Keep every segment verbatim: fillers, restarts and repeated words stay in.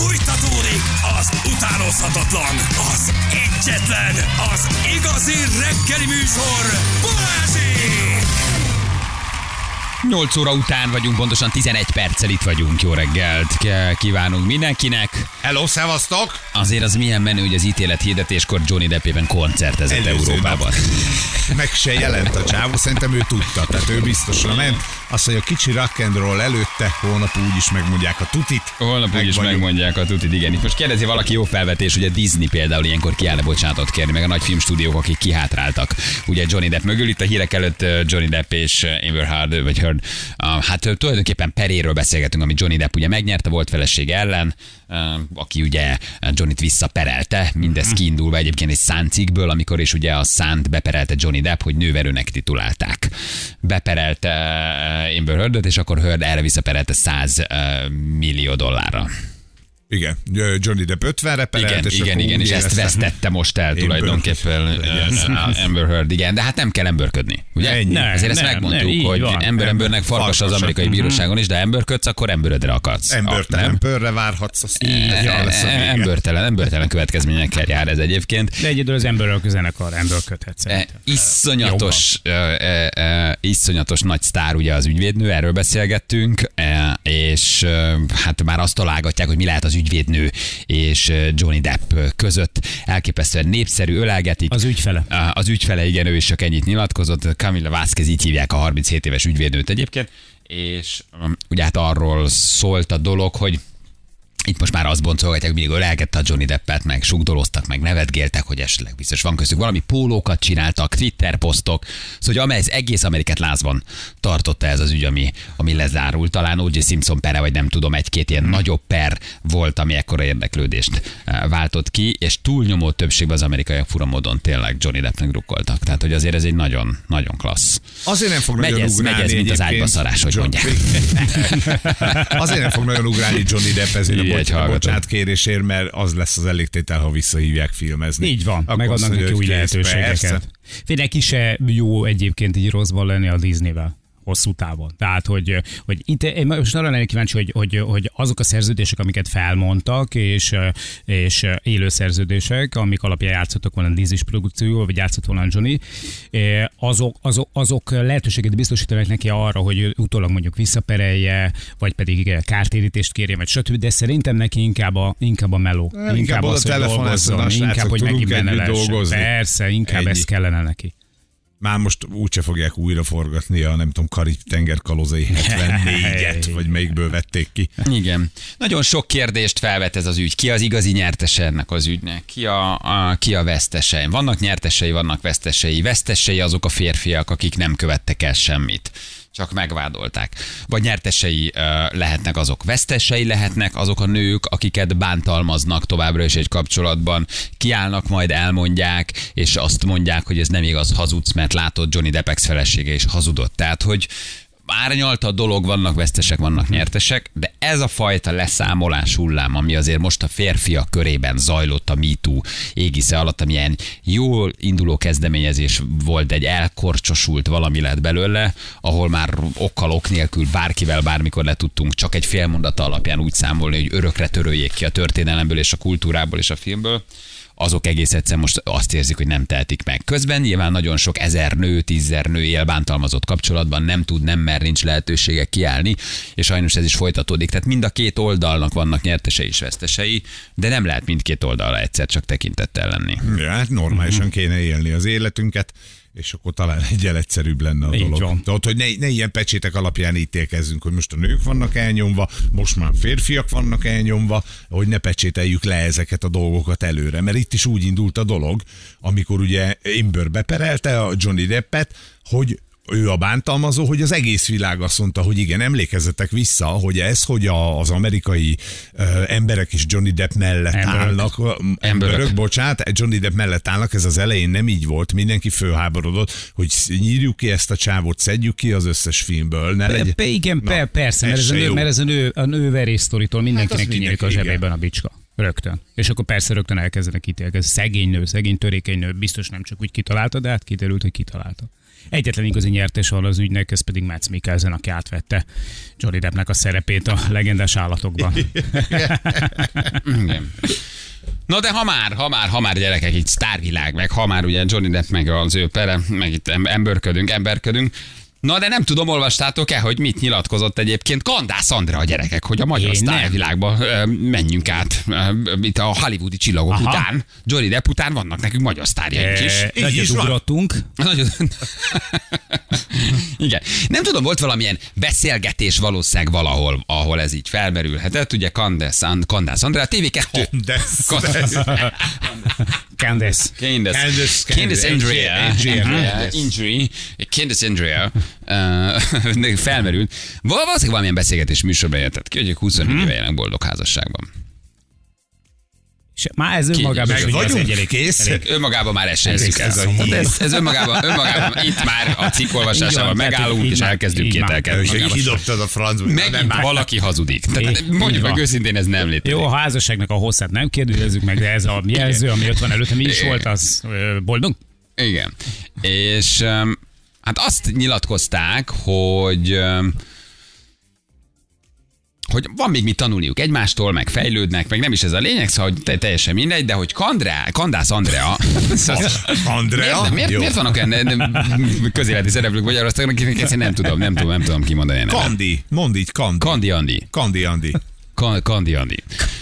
Fújtatódik az utánozhatatlan, az egyetlen, az igazi reggeli műsor, Balázsék! nyolc óra után vagyunk, pontosan tizenegy perccel itt vagyunk. Jó reggelt kívánunk mindenkinek. Hello, szevasztok! Azért az milyen menő, hogy az ítélet hirdetéskor Johnny Depp éppen koncertezett Előző Európában. Nap. Meg se jelent a csávó, szerintem ő tudta, tehát ő biztosra ment. Azt mondja, kicsi rock and roll előtte, holnap úgyis megmondják a tutit. Holnap úgyis megmondják a tutit, igen. Itt most kérdezi valaki, jó felvetés, hogy a Disney például ilyenkor kiállna bocsánatot kérni, meg a nagy filmstúdiók, akik kihátráltak. Ugye Johnny Depp mögül, itt a hírek előtt Johnny Depp és Amber Heard, vagy Heard, hát tulajdonképpen peréről beszélgetünk, ami Johnny Depp ugye megnyerte, volt felesége ellen, aki ugye Johnnyt visszaperelte, mindez kiindulva egyébként egy száncikkből, amikor is ugye a szánt beperelte Johnny Depp, hogy nőverőnek titulálták. Beperelte Amber Heardot, és akkor Heard erre visszaperelte száz millió dollárra. Igen, Johnny Depp ötvenre perelt, igen, és igen, igen, és ezt vesztette most el tulajdonképpen Amber Heard, igen, de hát nem kell emberködni, ugye? Ennyi. Ne, Ezért ezt nem, megmondtuk, nem, hogy van. ember embernek farkas az amerikai bíróságon is, de emberködsz, akkor emberödre akadsz. Embertelen pörre várhatsz, azt embertelen, embertelen következményekkel jár ez egyébként. De egyedül az emberről zenekar emberködhetsz. Iszonyatos, iszonyatos nagy sztár ugye az ügyvédnő, erről beszélgettünk, és hát már azt találgatják, hogy mi lehet az ügyvédnő és Johnny Depp között. Elképesztően népszerű, ölelgetik. Az ügyfele. Az ügyfele, igen, ő is csak ennyit nyilatkozott. Camilla Vázquez, így hívják a harminchét éves ügyvédnőt egyébként, és ugye hát arról szólt a dolog, hogy itt most már azt boncolgatják, hogy mindig ölelgette a Johnny Deppet, meg sugdoloztak, meg nevetgéltek, hogy esetleg biztos van köztük valami, pólókat csináltak, Twitter posztok, szóval amely az egész Amerikát lázban tartotta ez az ügy, ami, ami lezárult. Talán o jé Simpson pere, vagy nem tudom, egy-két ilyen hmm. nagyobb per volt, ami ekkora érdeklődést váltott ki, és túlnyomó többségben az amerikaiak fura módon tényleg Johnny Deppnek drukkoltak. Tehát, hogy azért ez egy nagyon, nagyon klassz. Azért nem fog nagyon megyez, ugrálni megyez, mint az ágyba szarás, hogy mondják. Azért nem fog nagyon ugrálni Johnny Depp ezért a bocsánat kérésért, mert az lesz az elégtétel, ha visszahívják filmezni. Így van, akkor megadnak neki új lehetőségeket. Neki se jó egyébként így rosszban lenni a Disneyvel hosszú távon. Tehát, hogy, hogy itt, én most arra lennék kíváncsi, hogy, hogy, hogy azok a szerződések, amiket felmondtak, és, és élő szerződések, amik alapján játszottak volna a Disney produkcióval, vagy játszott volna Johnny, azok, azok, azok lehetőséget biztosítanak neki arra, hogy utólag mondjuk visszaperelje, vagy pedig kártérítést kérje, vagy stb. De szerintem neki inkább a, inkább a meló. Inkább, inkább az, hogy dolgozzon, inkább, hogy neki benne lehessen. Persze, inkább Ennyi. ez kellene neki. Már most úgyse fogják újra forgatni a nem tudom, Karib-tenger kalózai hetvennégyet, vagy melyikből vették ki. Igen. Nagyon sok kérdést felvet ez az ügy. Ki az igazi nyertese ennek az ügynek? Ki a, a, ki a vesztesei? Vannak nyertesei, vannak vesztesei. Vesztesei azok a férfiak, akik nem követtek el semmit, csak megvádolták. Vagy nyertesei uh, lehetnek azok, vesztesei lehetnek azok a nők, akiket bántalmaznak továbbra is egy kapcsolatban, kiállnak, majd elmondják, és azt mondják, hogy ez nem igaz, hazudsz, mert látod, Johnny Depp ex-felesége is hazudott. Tehát, hogy árnyalta a dolog, vannak vesztesek, vannak nyertesek, de ez a fajta leszámolás hullám, ami azért most a férfiak körében zajlott a MeToo égisze alatt, amilyen jól induló kezdeményezés volt, egy elkorcsosult valami lett belőle, ahol már okkal ok nélkül bárkivel bármikor le tudtunk csak egy fél mondata alapján úgy számolni, hogy örökre töröljék ki a történelemből és a kultúrából és a filmből, azok egész egyszerűen most azt érzik, hogy nem tehetik meg. Közben nyilván nagyon sok ezer nő, tízzer nő él bántalmazott kapcsolatban, nem tud, nem mer, nincs lehetősége kiállni, és sajnos ez is folytatódik. Tehát mind a két oldalnak vannak nyertesei és vesztesei, de nem lehet mindkét oldalra egyszer csak tekintettel lenni. Ja, hát normálisan kéne élni az életünket, és akkor talán egyel egyszerűbb lenne a Így dolog. van. Tehát, hogy ne, ne ilyen pecsétek alapján ítélkezzünk, hogy most a nők vannak elnyomva, most már férfiak vannak elnyomva, hogy ne pecsételjük le ezeket a dolgokat előre. Mert itt is úgy indult a dolog, amikor ugye Amber beperelte a Johnny Deppet, hogy ő a bántalmazó, hogy az egész világ azt mondta, hogy igen, emlékezzetek vissza, hogy ez, hogy a, az amerikai uh, emberek is Johnny Depp mellett Emberök. állnak, emberök, bocsánat, Johnny Depp mellett állnak, ez az elején nem így volt, mindenki fölháborodott, hogy nyírjuk ki ezt a csávot, szedjük ki az összes filmből. Ne legy... Pe, igen, Na, pe, persze, mert ez, a nő, mert ez a nő, a nő verésztoritól mindenkinek Hát kinyílik a mindenki, zsebében a bicska. Rögtön. És akkor persze rögtön elkezdenek ítélkezni. Szegény nő, szegény törékeny nő, biztos nem csak úgy kitalálta, de hát kiderült, hogy kitalálta. Egyetlen igazi nyertes van az ügynek, ez pedig Mads Mikkelsen, aki átvette Johnny Deppnek a szerepét a legendás állatokban. Igen. Na de ha már, ha már, ha már gyerekek, itt sztárvilág, meg ha már ugye Johnny Depp meg az ő pere, meg itt emberködünk, emberködünk. Na de nem tudom, olvastátok-e, hogy mit nyilatkozott egyébként Kandász Andrea a gyerekek, hogy a magyar sztárvilágba menjünk át itt a hollywoodi csillagok Aha. után. Johnny Depp után vannak nekünk magyar sztárjaink is. E, Nagyot ugrottunk. Igen. Nem tudom, volt valamilyen beszélgetés valószínűleg valahol, ahol ez így felmerülhetett. Ugye Kandász Andrea, té vé kettő. Candace. Candace. Candace Andrea. Injury. Candace Andrea. Felmerült. Valószínűleg valamilyen beszélgetés műsorban jöttett ki, hogy huszonnégy éve élnek boldog házasságban. És már ez önmagában meg vagyunk elég, kész. Elég. Önmagában már esélyzzük el. Ez, ez, ez önmagában, önmagában itt már a cikk olvasásával megállunk, és elkezdünk kételkedni. És kidobtad a francba. Megint valaki hazudik. Tehát mondjuk meg őszintén, ez nem létezik. Jó, a házasságnak a hosszát nem kérdezzük meg, de ez a jelző, ami ott van előtte, mi is volt, az boldog? Igen. És hát azt nyilatkozták, hogy hogy van még mit tanulniuk egymástól, meg fejlődnek, meg nem is ez a lényeg, szóval hogy teljesen mindegy, de hogy Kandrá, Kandász Andrea... Andrea? Miért, miért, miért vannak olyan közéleti szereplők Magyarországon, akinek ezt nem tudom, nem tudom, nem tudom kimondani. Kandi, mondd így, Kandi. Kandi Andi. Kandi Andi. Kandi Andi.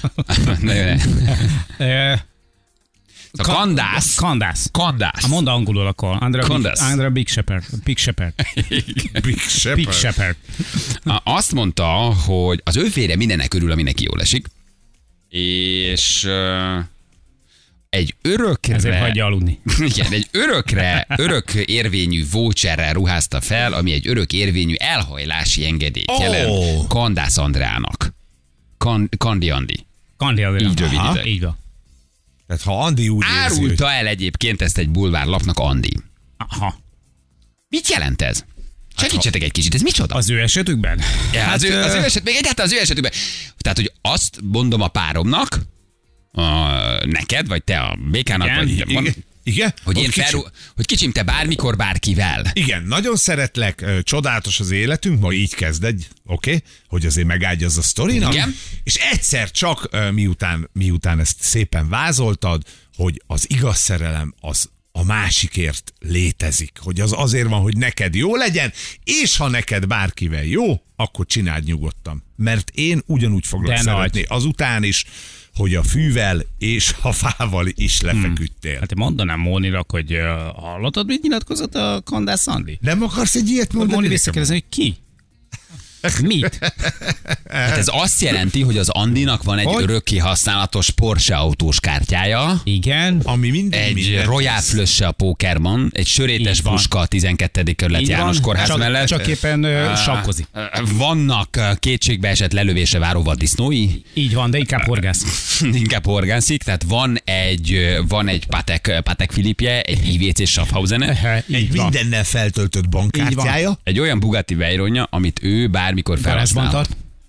A Kandász. Kandász. Kandász. Mondd angolul akkor. Andrea Big, Andrea Big Shepherd. Big Shepherd. Big Shepherd. Big Shepherd. Azt mondta, hogy az ő férje mindennek örül, ami neki jól esik. És uh, egy örökre... Ezért hagyja aludni. Igen, egy örökre, örök érvényű voucherrel ruházta fel, ami egy örök érvényű elhajlási engedélyt oh. jelent Kandász Andreának. Kan, Kandi Andi. Kandi Andi. Így rövidítve. Így van. Tehát ha Andi úgy árulta érzi, hogy... el egyébként ezt egy bulvárlapnak Andi. Aha. Mit jelent ez? Segítsetek egy kicsit, ez micsoda? Az ő esetükben? Ja, hát, az, ő, az ő eset, még egyáltalán az ő esetükben. Tehát, hogy azt mondom a páromnak, a, neked, vagy te a békának, igen, vagy igen, van, igen, hogy, én kicsim, felrú, hogy kicsim te bármikor, bárkivel. Igen, nagyon szeretlek, csodálatos az életünk, ma így kezd egy, oké, okay, hogy azért megágyazz a sztorinak. Igen. És egyszer csak miután, miután ezt szépen vázoltad, hogy az igaz szerelem az a másikért létezik, hogy az azért van, hogy neked jó legyen, és ha neked bárkivel jó, akkor csináld nyugodtan. Mert én ugyanúgy foglak De szeretni nagy. azután is, hogy a fűvel és a fával is lefeküdtél. Hmm. Hát én mondanám Móninak, hogy uh, hallottad, mit nyilatkozott a Kandász Andi? Nem akarsz egy ilyet mondani? Móni visszakérdezni, hogy ki? Mit? Hát ez azt jelenti, hogy az Andinak van egy hogy? örökké használatos Porsche autós kártyája. Igen. Ami minden, egy minden Royal Flush a Pokerman, egy sörétes fuska a tizenkettedik kerület János kórház csak, mellett. Csak éppen uh, sakkozik. Vannak kétségbe esett lelövése váró vaddisznói. Így van, de inkább horgász. inkább horgászik, tehát van egy, van egy Patek, Patek Philippe-je, egy i vé cé Schaffhausen-e. Egy mindennel feltöltött bankkártyája. Egy olyan Bugatti Veyronja, amit ő bármikor felhasznál.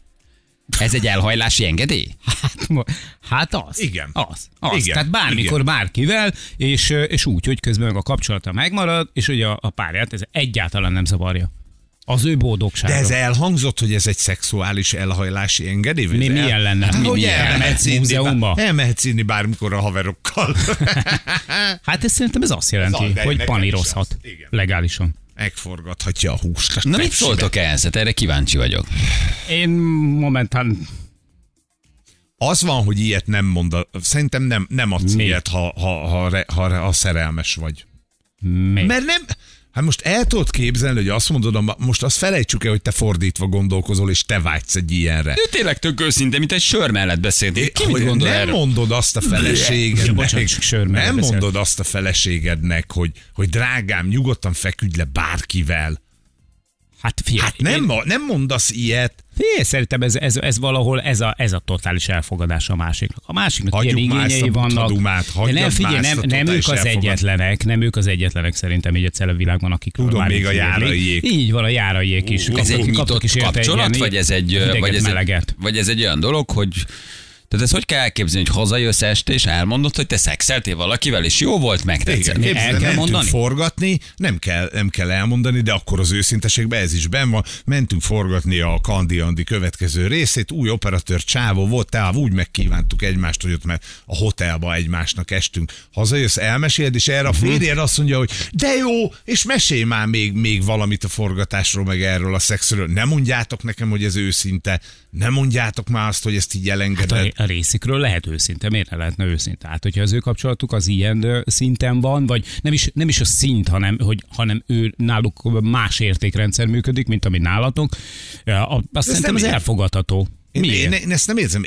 Ez egy elhajlási engedély? Hát, hát az. Igen. Az. az. Igen. Tehát bármikor Igen. bárkivel, és, és úgy, hogy közben meg a kapcsolata megmarad, és ugye a, a párját ez egyáltalán nem zavarja. Az ő boldogsága. De ez elhangzott, hogy ez egy szexuális elhajlási engedély? Mi el... milyen lenne? Hát, mi hogy milyen? elmehetsz inni, elmehetsz inni bármikor a haverokkal. Hát ez szerintem ez azt jelenti, ez hogy panírozhat legálisan. Megforgathatja a húst. Na mit szóltok ehhez? Erre kíváncsi vagyok. Én momentán... Az van, hogy ilyet nem mond, a... szerintem nem, nem adsz Mi? ilyet, ha, ha, ha, ha, ha szerelmes vagy. Mi? Mert nem... Hát most el tudod képzelni, hogy azt mondod, most azt felejtsük el, hogy te fordítva gondolkozol, és te vágysz egy ilyenre. Ő tényleg tök őszinte, mint egy sör mellett beszéltél. Ki mit gondol nem erre? mondod azt a feleségednek, nem beszél. mondod azt a feleségednek, hogy, hogy drágám, nyugodtan feküdj le bárkivel. Hát figyelj. Hát nem, én... nem mondasz ilyet. Figyelj, szerintem ez, ez, ez valahol ez a, ez a totális elfogadás a másiknak. A másiknak hagyjuk ilyen igényei vannak. Dumát, de nem figyelj, nem, nem ők az egyetlenek, nem ők az egyetlenek szerintem így a celebvilágban, akik tudom, még a járaiék. Így van, a járaiék is. Uh, ez egy nyitott kapcsolat, vagy ez egy, vagy ez egy, vagy ez egy olyan dolog, hogy Tehát ezt hogy kell elképzelni, hogy hazajössz este, és elmondod, hogy te szexeltél valakivel, és jó volt, megtetszett. Igen, el kell mondani? forgatni, nem kell, nem kell elmondani, de akkor az őszinteségben ez is benn van. Mentünk forgatni a Kandi Andi következő részét, új operatőr csávó volt, tehát úgy megkívántuk egymást, hogy ott mert a hotelba egymásnak estünk. Hazajössz, elmeséled, és erre a férjed azt mondja, hogy de jó, és mesélj már még, még valamit a forgatásról, meg erről a szexről. Nem mondjátok nekem, hogy ez őszinte. Nem mondjátok már azt, hogy ezt így elengeded. Hát a részükről lehet őszinte, miért ne lehetne őszinte? Hát, hogyha az ő kapcsolatuk az ilyen szinten van, vagy nem is, nem is a szint, hanem, hogy, hanem ő náluk más értékrendszer működik, mint ami nálatok, azt szerintem az elfogadható. Én, én, én ezt nem érzem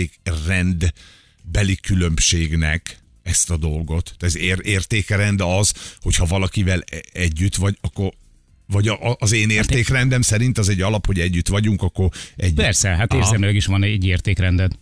értékrendbeli különbségnek, ezt a dolgot. Tehát ez ér, értékrend az, hogyha valakivel együtt vagy, akkor vagy az én értékrendem szerint az egy alap, hogy együtt vagyunk, akkor együtt. Persze, hát érzelmileg is van egy értékrended.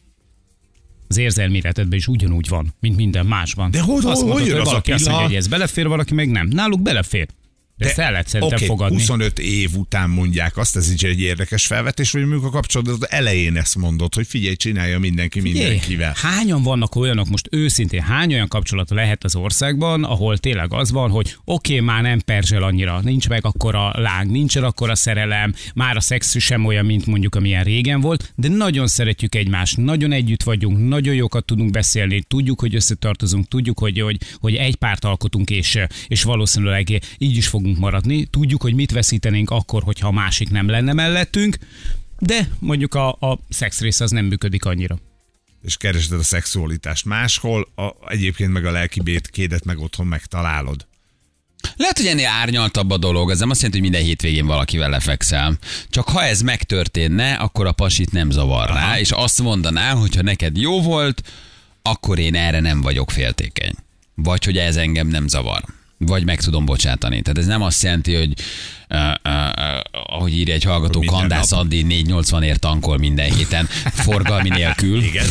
Az érzelmi életedben is ugyanúgy van, mint minden másban. De hogy, azt hogy, mondod, hogy hogy az valaki a azt mondja, hogy ez belefér, valaki meg nem. Náluk belefér. De ezt el lehet szerintem okay, fogadni. huszonöt év után mondják azt, ez így egy érdekes felvetés, hogy mondjuk a kapcsolatban elején ezt mondod, hogy figyelj, csinálja mindenki mindenkivel. Hányan vannak olyanok, most őszintén, hány olyan kapcsolat lehet az országban, ahol tényleg az van, hogy oké, okay, már nem perzsel annyira, nincs meg akkora láng, nincsen akkora szerelem, már a szex sem olyan, mint mondjuk amilyen régen volt, de nagyon szeretjük egymást, nagyon együtt vagyunk, nagyon jókat tudunk beszélni, tudjuk, hogy összetartozunk, tudjuk, hogy, hogy, hogy egy párt alkotunk, és, és valószínűleg így is fogunk maradni. Tudjuk, hogy mit veszítenénk akkor, hogyha a másik nem lenne mellettünk, de mondjuk a, a szex rész az nem működik annyira. És keresed a szexualitást máshol, a, egyébként meg a lelki békédet meg otthon megtalálod. Lehet, hogy ennél árnyaltabb a dolog, ez nem azt jelenti, hogy minden hétvégén valakivel lefekszel. Csak ha ez megtörténne, akkor a pasit nem zavarná, aha, és azt mondaná, hogy ha neked jó volt, akkor én erre nem vagyok féltékeny. Vagy hogy ez engem nem zavar. Vagy meg tudom bocsátani. Tehát ez nem azt jelenti, hogy uh, uh, uh, ahogy írja egy hallgató, Kandász Andi négyszáznyolcvanért tankol minden héten forgalmi nélkül. Igen.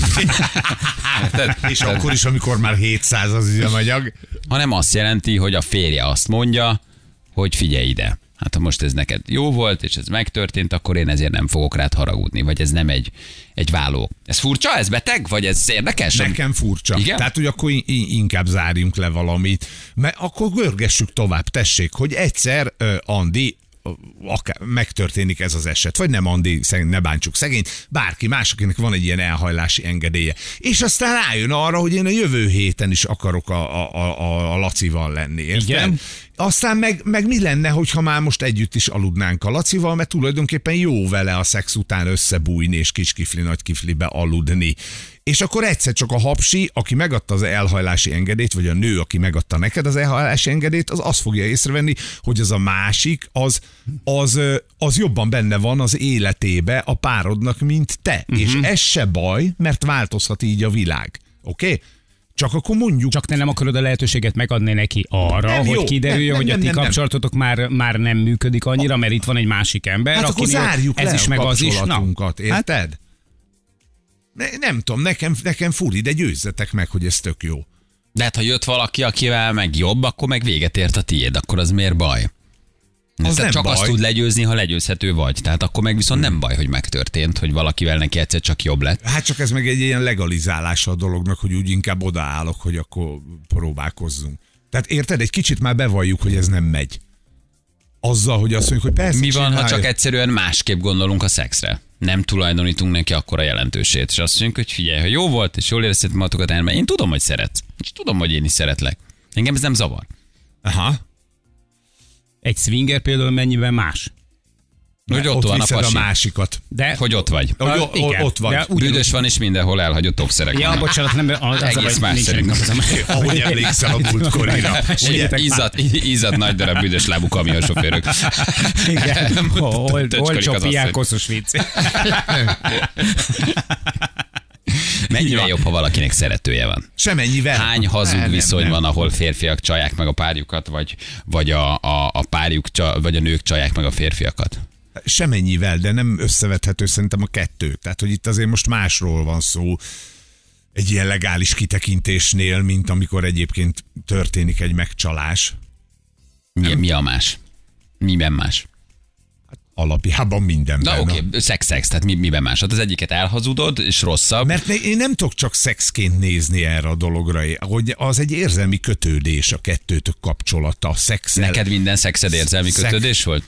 És akkor is, amikor már hétszáz az üzemanyag. Hanem azt jelenti, hogy a férje azt mondja, hogy figyelj ide. Hát ha most ez neked jó volt, és ez megtörtént, akkor én ezért nem fogok rád haragudni. Vagy ez nem egy, egy válló. Ez furcsa? Ez beteg? Vagy ez érdekes? Nekem furcsa. Igen? Tehát, hogy akkor inkább zárjunk le valamit. Mert akkor görgessük tovább. Tessék, hogy egyszer uh, Andi akár megtörténik ez az eset, vagy nem Andi, ne bántsuk szegényt, bárki más, akinek van egy ilyen elhajlási engedélye. És aztán rájön arra, hogy én a jövő héten is akarok a, a, a, a Lacival lenni. Érted? Igen. Aztán meg, meg mi lenne, hogyha már most együtt is aludnánk a Lacival, mert tulajdonképpen jó vele a szex után összebújni és kis kifli, nagy kiflibe aludni. És akkor egyszer csak a hapsi, aki megadta az elhajlási engedélyt, vagy a nő, aki megadta neked az elhajlási engedélyt, az azt fogja észrevenni, hogy az a másik, az, az, az jobban benne van az életébe a párodnak, mint te. Uh-huh. És ez se baj, mert változhat így a világ. Oké? Okay? Csak akkor mondjuk... Csak te nem akarod a lehetőséget megadni neki arra, nem, hogy jó, kiderüljön, hogy nem, a ti nem, kapcsolatotok nem. Már, már nem működik annyira, mert itt van egy másik ember, hát akkor zárjuk ez is le meg a az is. kapcsolatunkat, érted? Hát, Ne, nem tudom, nekem, nekem furi, de győzzetek meg, hogy ez tök jó. De hát, ha jött valaki, akivel meg jobb, akkor meg véget ért a tiéd, akkor az miért baj? Az nem csak baj. Azt tud legyőzni, ha legyőzhető vagy. Tehát akkor meg viszont nem baj, hogy megtörtént, hogy valakivel neki egyszer csak jobb lett. Hát csak ez meg egy ilyen legalizálása a dolognak, hogy úgy inkább odaállok, hogy akkor próbálkozzunk. Tehát érted, egy kicsit már bevalljuk, hogy ez nem megy. Azzal, hogy azt mondjuk, hogy persze. Mi van, csinálja. Ha csak egyszerűen másképp gondolunk a szexre? Nem tulajdonítunk neki akkora jelentősét. És azt mondjuk, hogy figyelj, ha jó volt, és jól érezted magatokat elme, én tudom, hogy szeretsz. És tudom, hogy én is szeretlek. Engem ez nem zavar. Aha. Egy swinger például mennyiben más? Hogy ott, ott van a pasi. A másikat. De hogy ott vagy. A, a, igen, ott vagy. Büdös van, és mindenhol elhagyott topszerek. Ja, bocsánat, nem, az egész a más szerintem. Ahogy emlékszel a múltkorira. Izzad nagy darab büdös lábú kamionsofőrök. Igen. Olcsó pián koszos vicc. Mennyivel jobb, ha valakinek szeretője van? Semennyivel. Hány hazug nem, viszony nem, nem. van, ahol férfiak csalják meg a párjukat, vagy, vagy a, a, a párjuk, vagy a nők csalják meg a férfiakat? Semennyivel, de nem összevethető szerintem a kettő. Tehát, hogy itt azért most másról van szó egy ilyen legális kitekintésnél, mint amikor egyébként történik egy megcsalás. Mi, mi a más? Miben más? alapjában mindenben. Na oké, okay, szex-szex, tehát mi, miben más? Hát az egyiket elhazudod, és rosszabb. Mert ne, én nem tudok csak szexként nézni erre a dologra, hogy az egy érzelmi kötődés a kettőtök kapcsolata, a szexel. Neked minden szexed érzelmi Szex. kötődés volt?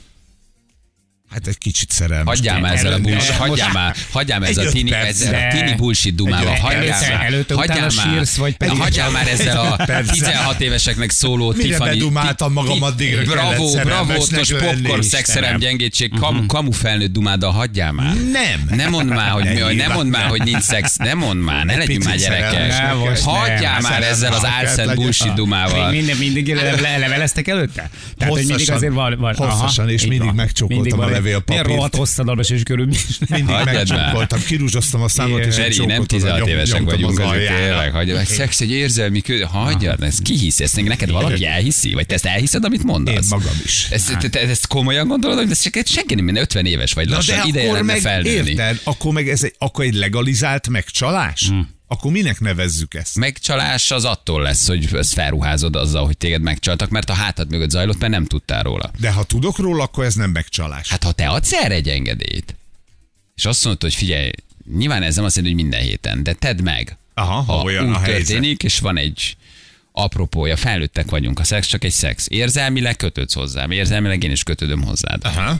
Hát egy kicsit szerelmes. Hagyjál már ezzel a bullshit, hagyjál már, hagyjál már ezzel a tini, ezzel a tini bullshit dumával, hagyjál már, előtte, hagyjál utána már, sírsz, vagy pedig- hagyjál már ezzel a Persze. tizenhat éveseknek szóló Mire Tiffany. bedumáltam magam, addigra kellett Bravo, bravo, szerelmesnek ottos lenni, popcorn, Istenem. szexerem, gyengétség, kamu, kamu felnőtt dumáddal, hagyjál már. Nem. Nem mondd már, hogy mi, Ennyi, nem mondd már, nem. hogy nincs szex, nem mondd már, ne Egy legyünk már picit gyerekek. szerelmesnek most nem. Hagyjál már ezzel az Szerelmes álszent legyen. bullshit dumával. Minden, mindig le, le, leveleztek előtte? Tehát, hogy mindig Hosszasan. azért van... van Hosszasan, és így mindig van. megcsókoltam Mindig a van. levélpapírt. Milyen rohadt hosszadalmas és körülbelül. Mindig Hagyjad megcsókoltam, kirúzsoztam a számot, és Feri, egy nem csókot oda tizenhat nyom- évesek nyomtam vagyunk, az azért aljára. tényleg, hagyjad meg. Szex egy érzelmi kö... Hagyjad, ezt ki hisz? Ezt neked valaki elhiszi? Vagy te ezt elhiszed, amit Én mondasz? magam is. Ezt, te, te, ezt komolyan gondolod, hogy ez csak senki nem minden ötven éves vagy lassan, ideje akkor lenne meg, felnőni. érted, akkor meg ez egy, akkor egy legalizált megcsalás? Hmm. Akkor minek nevezzük ezt? Megcsalás az attól lesz, hogy ezt felruházod azzal, hogy téged megcsaltak, mert a hátad mögött zajlott, mert nem tudtál róla. De ha tudok róla, akkor ez nem megcsalás. Hát ha te adsz erre egy engedélyt, és azt mondod, hogy figyelj, nyilván ez nem azt jelenti, hogy minden héten, de tedd meg. Aha, ha ha olyan úgy a helyzet. történik, és van egy apropója, felnőttek vagyunk, a szex csak egy szex. Érzelmileg kötődsz hozzám, érzelmileg én is kötődöm hozzád. Aha.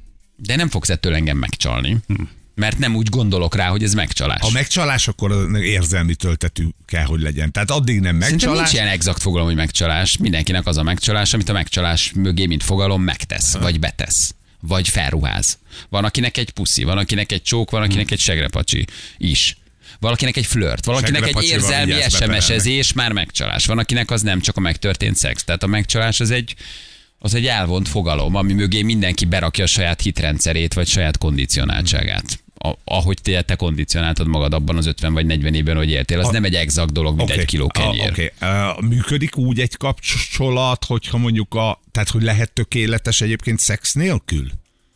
De nem fogsz ettől engem megcsalni, mert nem úgy gondolok rá, hogy ez megcsalás. Ha megcsalás, akkor az érzelmi töltetű kell, hogy legyen. Tehát addig nem Szerintem megcsalás. nincs ilyen exakt fogalom, hogy megcsalás. Mindenkinek az a megcsalás, amit a megcsalás mögé, mint fogalom, megtesz, vagy betesz, vagy felruház. Van akinek egy puszi, van akinek egy csók, van akinek egy segrepacsi is. Valakinek egy flört, valakinek egy Segrepacsival érzelmi vigyázz, es em beperelnek. es-ezés, már megcsalás. Van akinek az nem csak a megtörtént szex. Tehát a megcsalás az egy, az egy elvont fogalom, ami mögé mindenki berakja a saját hitrendszerét, vagy saját kondicionáltságát. A, ahogy te, te kondicionáltad magad abban az ötven vagy negyven évben, hogy éltél, az A- nem egy exakt dolog, mint Oké, egy kiló a- kenyér. Oké, uh, működik úgy egy kapcsolat, hogyha mondjuk a, tehát hogy lehet tökéletes egyébként szex nélkül?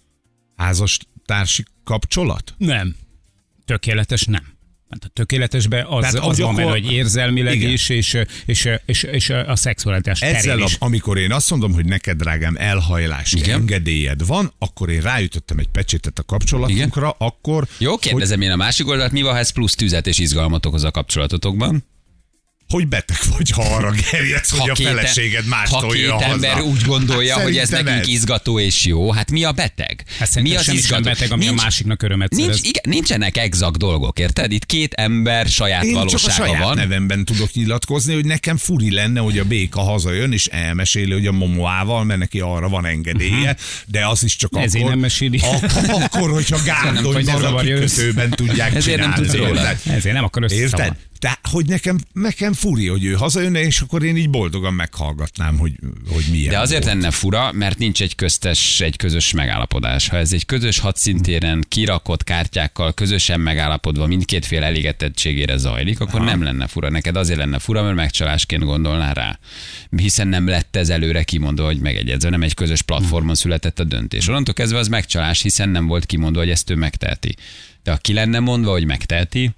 Házas társi kapcsolat? Nem. Tökéletes nem. Hát a tökéletesben az, Tehát az az van akkor- benne, hogy érzelmileg Igen. is, és, és, és, és a szexualitás Ezzel, terén a, is. amikor én azt mondom, hogy neked, drágám, elhajlási Igen. engedélyed van, akkor én ráütöttem egy pecsétet a kapcsolatunkra, akkor... Jó, kérdezem én a másik oldalt, mi van, ha ez plusz tüzet és izgalmat okoz a kapcsolatotokban? Hogy beteg vagy, ha arra gerjedsz, hogy a két- feleséged mástól ha két jön haza. ember úgy gondolja, Hát hogy ez szerintem nekünk ez. izgató és jó, hát mi a beteg? Hát szerintem mi az semmi sem izgató? beteg, ami a másiknak örömet nincs, szerez. igen, nincsenek exakt dolgok, érted? Itt két ember saját Én csak a valósága saját van. nevemben tudok nyilatkozni, hogy nekem furi lenne, hogy a béka hazajön, és elmeséli, hogy a momoával, mert neki arra van engedélye, uh-huh. de az is csak Ezért akkor... nem meséli. Ak- akkor, hogyha vagy gárdonyban ne a zavarja össze. kikötőben tudják Ezért nem csinálni. tudsz róla. érted? Ezért nem akar összeszavar. Érted? De hogy nekem, nekem furi, hogy ő hazajönne, és akkor én így boldogan meghallgatnám, hogy, hogy milyen De azért volt. lenne fura, mert nincs egy köztes, egy közös megállapodás. Ha ez egy közös hadszintéren kirakott kártyákkal közösen megállapodva mindkét fél elégedettségére zajlik, akkor Aha. nem lenne fura. Neked azért lenne fura, mert megcsalásként gondolnál rá. Hiszen nem lett ez előre kimondva, hogy megegyezve, nem egy közös platformon született a döntés. Onnantól kezdve az megcsalás, hiszen nem volt kimondva, hogy ezt ő megteheti. De ha ki lenne mondva, hogy megteheti,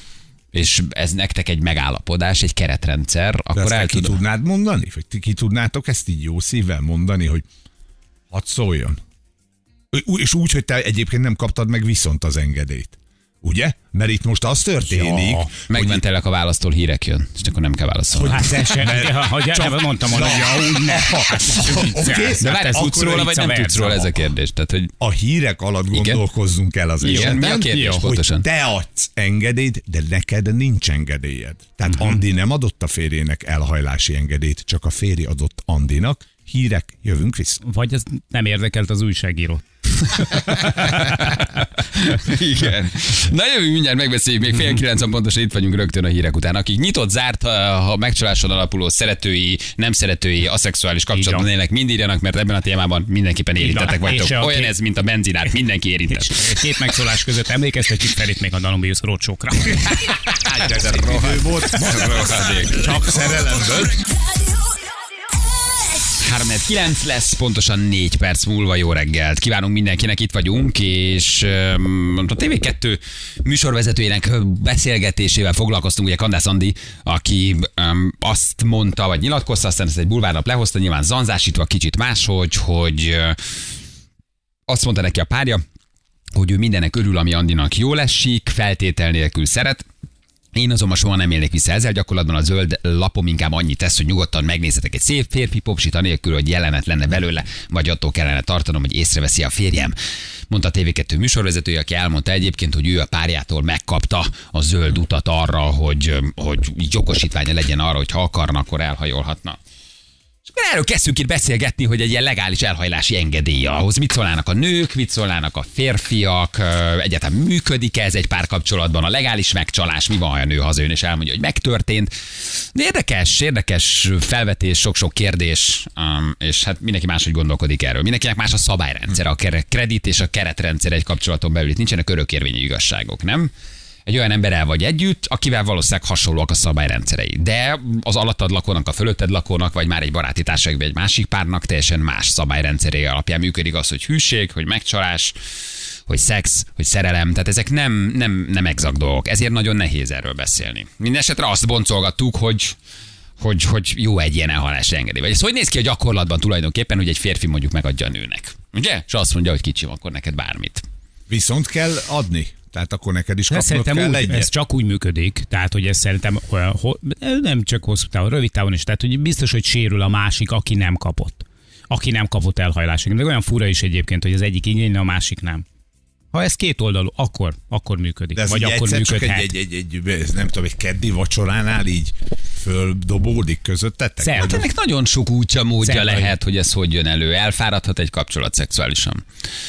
és ez nektek egy megállapodás, egy keretrendszer, De akkor ezt el el ki tudom. tudnád mondani? Vagy ti ki tudnátok ezt így jó szívvel mondani, hogy hadd szóljon? Ú- És úgy, hogy te egyébként nem kaptad meg viszont az engedélyt. Ugye? Mert itt most az történik, Ja. hogy Megmentelek a választól, hírek jön, és akkor nem kell válaszolni. Hát ez sem, ha, ha, Csak- mondtam volna, hogy ja, úgy ne. Hát, Oké, De várj, akkor tudsz róla, vagy nem vicca tudsz róla, ez a kérdés? Tehát, hogy a hírek alatt gondolkozzunk el az igen, mi a esetben, kérdés hogy pontosan? te adsz engedélyt, de neked nincs engedélyed. Tehát uh-huh. Andi nem adott a férjének elhajlási engedélyt, csak a férj adott Andinak. Hírek, jövünk vissza. Vagy ez nem érdekelt az újságíró. Igen. Na jövünk, mindjárt megbeszéljük, még fél kilencen pontosan itt vagyunk rögtön a hírek után. Akik nyitott, zárt, ha ha megcsaláson alapuló szeretői, nem szeretői, aszexuális kapcsolatban van. élnek, mind írjanak, mert ebben a témában mindenképpen érintettek van. vagytok. És a Olyan két- ez, mint a benzinát, mindenki érintett. És két megszólás között emlékeztetjük Ferit még a Danubius roadshow-kra. Hát, ez a rohadt volt. rohadék. Csak szerelemből. három kilenc lesz, pontosan négy perc múlva. Jó reggelt kívánunk mindenkinek, itt vagyunk, és um, a té vé kettő műsorvezetőjének beszélgetésével foglalkoztunk, ugye Kandász Andi, aki um, azt mondta, vagy nyilatkozta, aztán ezt egy bulvárnap lehozta, nyilván zanzásítva kicsit máshogy, hogy uh, azt mondta neki a párja, hogy ő mindenek örül, ami Andinak jól esik, feltétel nélkül szeret. Én azonban soha nem élnék vissza ezzel, gyakorlatban a zöld lapom inkább annyit tesz, hogy nyugodtan megnézhetek egy szép férfi popsit, anélkül, hogy jelenet lenne belőle, vagy attól kellene tartanom, hogy észreveszi a férjem. Mondta a té vé kettő műsorvezetője, aki elmondta egyébként, hogy ő a párjától megkapta a zöld utat arra, hogy, hogy jogosítványa legyen arra, hogy ha akarna, akkor elhajolhatna. Erről kezdtünk itt beszélgetni, hogy egy ilyen legális elhajlási engedély, ahhoz mit szólnának a nők, mit szólnának a férfiak, egyáltalán működik ez egy párkapcsolatban, a legális megcsalás, mi van, ha a nő hazajön és elmondja, hogy megtörtént. De érdekes, érdekes felvetés, sok-sok kérdés, és hát mindenki máshogy gondolkodik erről. Mindenkinek más a szabályrendszer, a kredit és a keretrendszer egy kapcsolaton belül. Itt nincsenek örökérvényű igazságok, nem? Egy olyan emberrel vagy együtt, akivel valószínűleg hasonlóak a szabályrendszerei. De az alattad lakónak, a fölötted lakónak, vagy már egy baráti társaságban egy másik párnak teljesen más szabályrendszeré alapján működik az, hogy hűség, hogy megcsalás, hogy szex, hogy szerelem. Tehát ezek nem, nem, nem exakt dolgok. Ezért nagyon nehéz erről beszélni. Mindenesetre azt boncolgattuk, hogy hogy, hogy jó egy ilyen elhalási engedély. Vagy ez hogy néz ki a gyakorlatban tulajdonképpen, hogy egy férfi mondjuk megadja a nőnek. Ugye? És azt mondja, hogy kicsim, akkor neked bármit. Viszont kell adni. Tehát akkor neked is kapnod szerintem kell úgy, egyet. ez csak úgy működik, tehát hogy ez szerintem olyan, nem csak hosszú távon, rövid távon is, tehát hogy biztos, hogy sérül a másik, aki nem kapott. Aki nem kapott elhajlást. De olyan fura is egyébként, hogy az egyik igényli, a másik nem. Ha ez két oldalú, akkor, akkor működik. De ez vagy akkor működhet. Egy, egy, egy, egy, ez nem tudom, egy keddi vacsoránál így földobódik közöttetek? Hát ennek nagyon sok útja, módja Szerint, lehet, hogy ez hogy jön elő. Elfáradhat egy kapcsolat szexuálisan.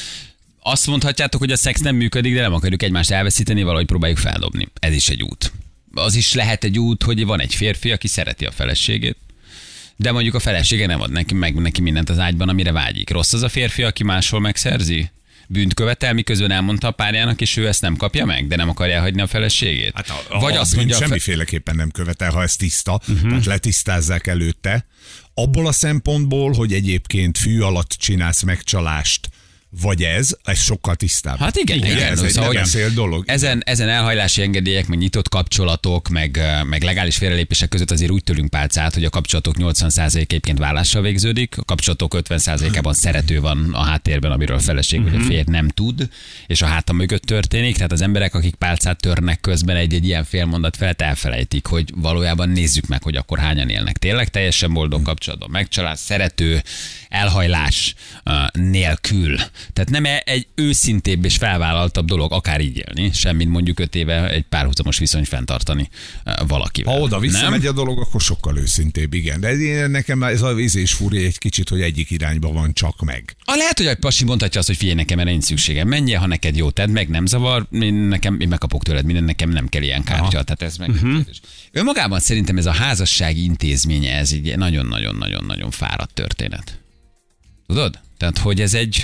Azt mondhatjátok, hogy a szex nem működik, de nem akarjuk egymást elveszíteni, valahogy próbáljuk feldobni. Ez is egy út. Az is lehet egy út, hogy van egy férfi, aki szereti a feleségét, de mondjuk a felesége nem ad neki, meg neki mindent az ágyban, amire vágyik. Rossz az a férfi, aki máshol megszerzi? Bűnt követel, miközben elmondta a párjának, és ő ezt nem kapja meg, de nem akarja hagyni a feleségét? Hát a, a, Vagy a azt bűnt mondja, a fe... semmiféleképpen nem követel, ha ez tiszta, uh-huh. Tehát letisztázzák előtte. Abból a szempontból, hogy egyébként fű alatt csinálsz megcsalást, vagy ez, ez sokkal tisztább. Hát igen, igen, igen ez szóval egy nem beszél dolog. Ezen, ezen elhajlási engedélyek, meg nyitott kapcsolatok, meg, meg legális félrelépések között azért úgy tőlünk pálcát, hogy a kapcsolatok nyolcvan százalék egyébként vállással végződik, a kapcsolatok ötven százalékában szerető van a háttérben, amiről a feleség vagy a férj nem tud, és a háta mögött történik, tehát az emberek, akik pálcát törnek közben egy-egy ilyen félmondat felett elfelejtik, hogy valójában nézzük meg, hogy akkor hányan élnek tényleg teljesen boldog kapcsolatban, megcsalás, szerető, elhajlás uh, nélkül. Tehát nem egy őszintébb és felvállaltabb dolog akár így élni, semmint mondjuk öt éve egy párhuzamos viszonyt fenntartani valakivel. Ha oda visszamegy a dolog, akkor sokkal őszintébb, igen. De ez, nekem ez a vízés fúrja egy kicsit, hogy egyik irányba van csak meg. A lehet, hogy a pasi mondhatja azt, hogy figyelj, nekem erre nincs szükségem. Menjél, ha neked jó, tedd meg, nem zavar, én, nekem, én megkapok tőled minden, nekem nem kell ilyen kártya. Tehát ez meg. Uh-huh. Önmagában szerintem ez a házassági intézménye, ez egy nagyon-nagyon-nagyon-nagyon fáradt történet. Tudod? Tehát, hogy ez egy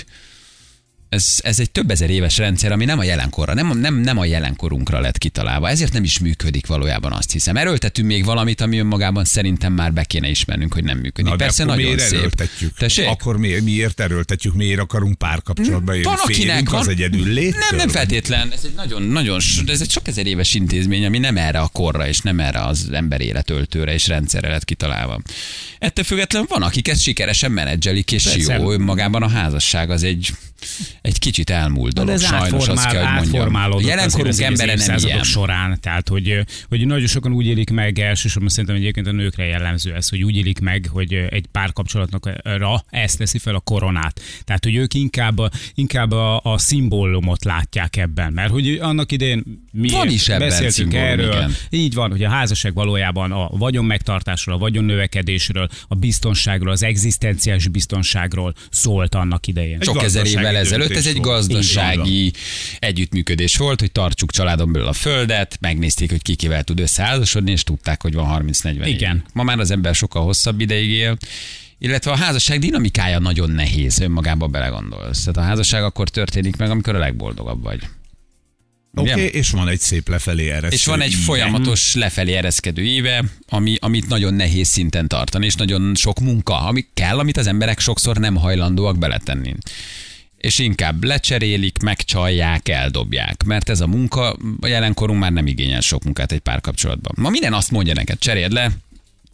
Ez, ez egy több ezer éves rendszer, ami nem a jelenkorra, nem, nem, nem a jelenkorunkra lett kitalálva. Ezért nem is működik valójában, azt hiszem. Erőltetünk még valamit, ami önmagában szerintem már be kéne ismernünk, hogy nem működik. Na, persze nagyon miért szép. Erőltetjük? Tessék? Akkor miért, miért erőltetjük? Miért akarunk párkapcsolatba élni? Van, akinek van. Az egyedül léttől? Nem, nem feltétlen. Ez egy nagyon, nagyon, ez egy sok ezer éves intézmény, ami nem erre a korra, és nem erre az ember életöltőre és rendszerre lett kitalálva. Ettől függetlenül van, akik ezt sikeresen menedzselik, és persze. Jó, önmagában a házasság az egy egy kicsit elmúlt dolog, ez sajnos azt kell, hogy mondjam. Jelenkorunk embere nem ilyen. Során, tehát hogy, hogy nagyon sokan úgy élik meg, elsősorban szerintem egyébként a nőkre jellemző ez, hogy úgy élik meg, hogy egy párkapcsolatnakra ezt teszi fel a koronát. Tehát, hogy ők inkább, inkább a, a szimbólumot látják ebben, mert hogy annak idején mi van is ebben beszéltünk szimbólum, erről. Igen. Így van, hogy a házasság valójában a vagyon megtartásról, a vagyon növekedésről, a biztonságról, az egzisztenciális biztonságról szólt annak idején. Sok ezer évvel ezelőtt ez egy gazdasági együttműködés volt, hogy tartsuk családon belül a földet, megnézték, hogy ki kivel tud összeházasodni, és tudták, hogy van harminc-negyven év. Ma már az ember sokkal hosszabb ideig él, illetve a házasság dinamikája nagyon nehéz, önmagába belegondolsz. Tehát a házasság akkor történik meg, amikor a legboldogabb vagy. Oké, okay, és van egy szép lefelé ereszkedő És van egy íve. folyamatos lefelé ereszkedő íve, ami, amit nagyon nehéz szinten tartani, és nagyon sok munka, ami kell, amit az emberek sokszor nem hajlandóak beletenni. És inkább lecserélik, megcsalják, eldobják. Mert ez a munka, a jelenkorunk már nem igényel sok munkát egy párkapcsolatban. Ma minden azt mondja neked, cseréld le,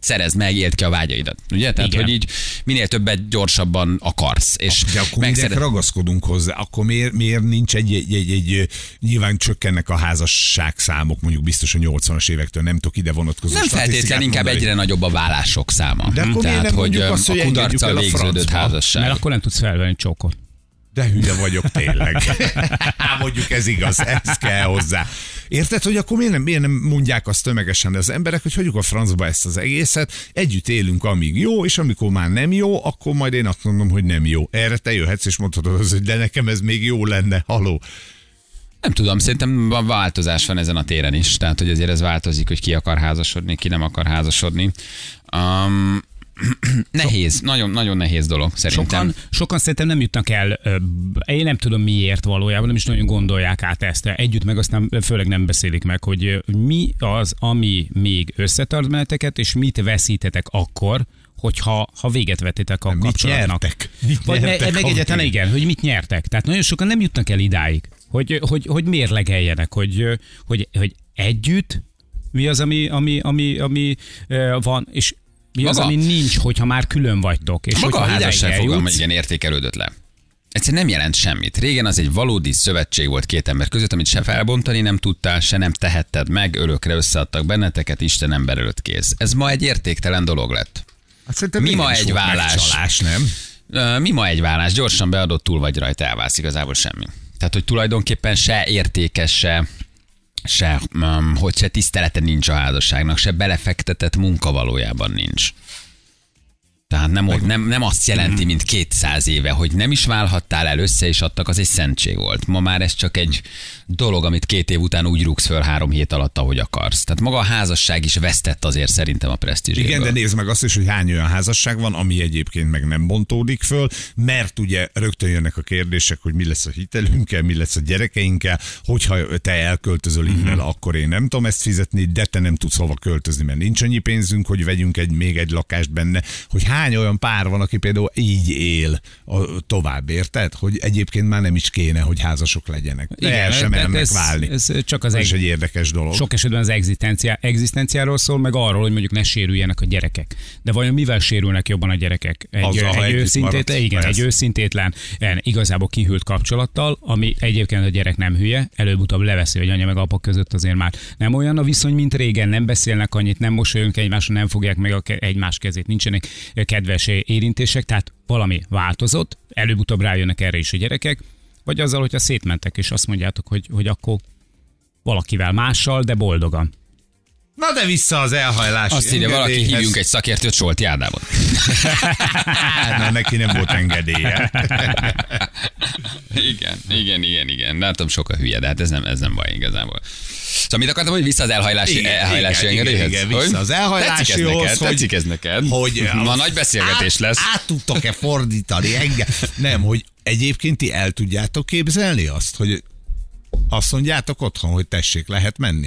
szerezd meg, éld ki a vágyaidat. Ugye? Tehát, Igen. hogy így minél többet gyorsabban akarsz. És de akkor mindenki ragaszkodunk hozzá, akkor miért, miért nincs egy, egy, egy, egy, nyilván csökkennek a házasság számok, mondjuk biztos a nyolcvanas évektől, nem tudok ide vonatkozó nem feltétlenül, inkább mondani. Egyre nagyobb a vállások száma. De akkor tehát, nem hogy azt, hogy a kudarccal végződött házasság. Mert akkor nem tudsz felvenni csókot. De hülye vagyok tényleg. Mondjuk ez igaz, ez kell hozzá. Érted, hogy akkor miért nem, miért nem mondják azt tömegesen az emberek, hogy hagyjuk a francba ezt az egészet, együtt élünk, amíg jó, és amikor már nem jó, akkor majd én azt mondom, hogy nem jó. Erre te jöhetsz, és mondhatod az, hogy de nekem ez még jó lenne, haló. Nem tudom, szerintem változás van ezen a téren is, tehát hogy azért ez változik, hogy ki akar házasodni, ki nem akar házasodni. Um, Nehéz, nagyon, nagyon nehéz dolog szerintem. Sokan, sokan szerintem nem jutnak el, én nem tudom miért valójában, nem is nagyon gondolják át ezt. Együtt meg aztán főleg nem beszélik meg, hogy mi az, ami még összetart benneteket, és mit veszítetek akkor, hogyha ha véget vettétek a mit kapcsolatnak. Nyertek? Mit Vagy nyertek? meg egyáltalán igen, hogy mit nyertek. Tehát nagyon sokan nem jutnak el idáig, hogy, hogy, hogy mérlegeljenek, hogy, hogy, hogy együtt mi az, ami, ami, ami, ami van, és mi az, maga, ami nincs, hogyha már külön vagytok. És maga a házasság fogalma eljutsz, igen értékelődött le. Egyszerűen nem jelent semmit. Régen az egy valódi szövetség volt két ember között, amit se felbontani nem tudtál, se nem tehetted meg, örökre összeadtak benneteket, Isten ember előtt kész. Ez ma egy értéktelen dolog lett. Hát mi ma egy vállás? Megcsalás, nem? Mi ma egy vállás? Gyorsan beadott, túl vagy rajta, elválsz, igazából semmi. Tehát, hogy tulajdonképpen se értékes, se se, hogy se tisztelete nincs a házasságnak, se belefektetett munka valójában nincs. Tehát nem, nem, nem azt jelenti, mint kétszáz éve, hogy nem is válhattál el, össze is adtak, az egy szentség volt. Ma már ez csak egy dolog, amit két év után úgy rúgsz föl három hét alatt, ahogy akarsz. Tehát maga a házasság is vesztett azért szerintem a presztízséből. Igen, de nézd meg azt is, hogy hány olyan házasság van, ami egyébként meg nem bontódik föl, mert ugye rögtön jönnek a kérdések, hogy mi lesz a hitelünkkel, mi lesz a gyerekeinkkel, hogyha te elköltözöl innen, uh-huh. akkor én nem tudom ezt fizetni, de te nem tudsz hova költözni, mert nincs annyi pénzünk, hogy vegyünk egy, még egy lakást benne, hogy hány olyan pár van, aki például így él a, tovább, érted? Hogy egyébként már nem is kéne, hogy házasok legyenek. Igen, el sem elnek ez, válni. Ez csak az ez egy, is egy érdekes dolog. Sok esetben az egzisztenciá, egzisztenciáról szól, meg arról, hogy mondjuk ne sérüljenek a gyerekek. De vajon mivel sérülnek jobban a gyerekek? Egy, Azzal, egy, őszintétlen, igen, persze. egy őszintétlen, igazából kihűlt kapcsolattal, ami egyébként a gyerek nem hülye, előbb-utóbb leveszi, hogy anya meg apa között azért már nem olyan a viszony, mint régen, nem beszélnek annyit, nem mosolyognak egymásra, nem fogják meg a ke- egymás kezét, nincsenek kedves érintések, tehát valami változott, előbb-utóbb rájönnek erre is a gyerekek, vagy azzal, hogyha szétmentek, és azt mondjátok, hogy, hogy akkor valakivel mással, de boldogan. Na de vissza az elhajlási Azt írja valaki, hívjunk egy szakértőt, Solti Ádámot. Na, neki nem volt engedélye. igen, igen, igen, igen. Látom, sok a hülye, de hát ez nem, ez nem baj igazából. Szóval mit akartam, hogy vissza az elhajlási, igen, elhajlási igen, engedélyhez? igen, igen, vissza az elhajlásihoz, hogy, tetszik ez neked? Hogy ma nagy beszélgetés át, lesz. Át tudtok-e fordítani engem? Nem, hogy egyébként ti el tudjátok képzelni azt, hogy azt mondjátok otthon, hogy tessék, lehet menni?